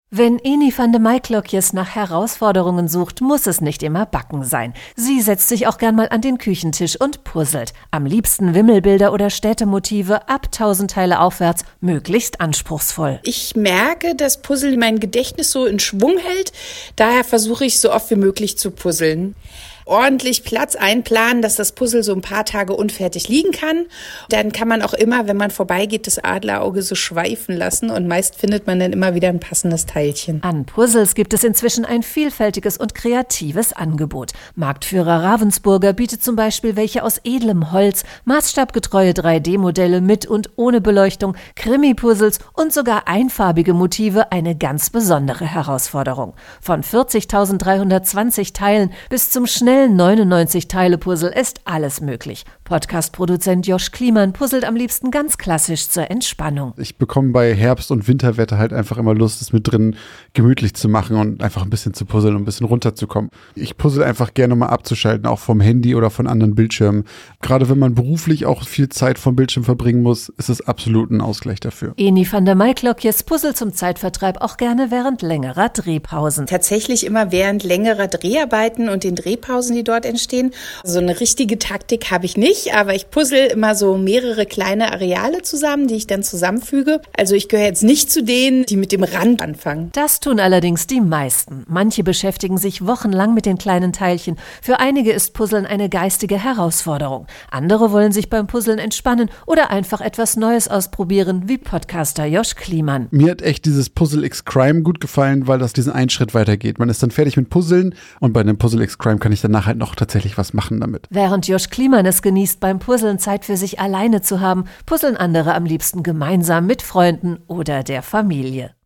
Wenn Eni van de Maiklokjes nach Herausforderungen sucht, muss es nicht immer Backen sein. Sie setzt sich auch gern mal an den Küchentisch und puzzelt. Am liebsten Wimmelbilder oder Städtemotive ab 1000 Teile aufwärts, möglichst anspruchsvoll. Ich merke, dass Puzzle mein Gedächtnis so in Schwung hält. Daher versuche ich so oft wie möglich zu puzzeln. Ordentlich Platz einplanen, dass das Puzzle so ein paar Tage unfertig liegen kann. Dann kann man auch immer, wenn man vorbeigeht, das Adlerauge so schweifen lassen und meist findet man dann immer wieder ein passendes Teilchen. An Puzzles gibt es inzwischen ein vielfältiges und kreatives Angebot. Marktführer Ravensburger bietet zum Beispiel welche aus edlem Holz, maßstabgetreue 3D-Modelle mit und ohne Beleuchtung, Krimi-Puzzles und sogar einfarbige Motive, eine ganz besondere Herausforderung. Von 40.320 Teilen bis zum schnellen 99-Teile-Puzzle ist alles möglich. Podcast-Produzent Josh Kliemann puzzelt am liebsten ganz klassisch zur Entspannung. Ich bekomme bei Herbst- und Winterwetter halt einfach immer Lust, es mit drin gemütlich zu machen und einfach ein bisschen zu puzzeln und ein bisschen runterzukommen. Ich puzzle einfach gerne mal abzuschalten, auch vom Handy oder von anderen Bildschirmen. Gerade wenn man beruflich auch viel Zeit vom Bildschirm verbringen muss, ist es absolut ein Ausgleich dafür. Eni van de Maiklokjes puzzelt zum Zeitvertreib auch gerne während längerer Drehpausen. Tatsächlich immer während längerer Dreharbeiten und den Drehpausen, die dort entstehen. So eine richtige Taktik habe ich nicht, aber ich puzzle immer so mehrere kleine Areale zusammen, die ich dann zusammenfüge. Also ich gehöre jetzt nicht zu denen, die mit dem Rand anfangen. Das tun allerdings die meisten. Manche beschäftigen sich wochenlang mit den kleinen Teilchen. Für einige ist Puzzeln eine geistige Herausforderung. Andere wollen sich beim Puzzeln entspannen oder einfach etwas Neues ausprobieren, wie Podcaster Josh Kliemann. Mir hat echt dieses Puzzle X Crime gut gefallen, weil das diesen einen Schritt weitergeht. Man ist dann fertig mit Puzzeln und bei einem Puzzle X Crime kann ich danach halt noch tatsächlich was machen damit. Während Josh Kliemann es genießt, beim Puzzeln Zeit für sich alleine zu haben, puzzeln andere am liebsten gemeinsam mit Freunden oder der Familie.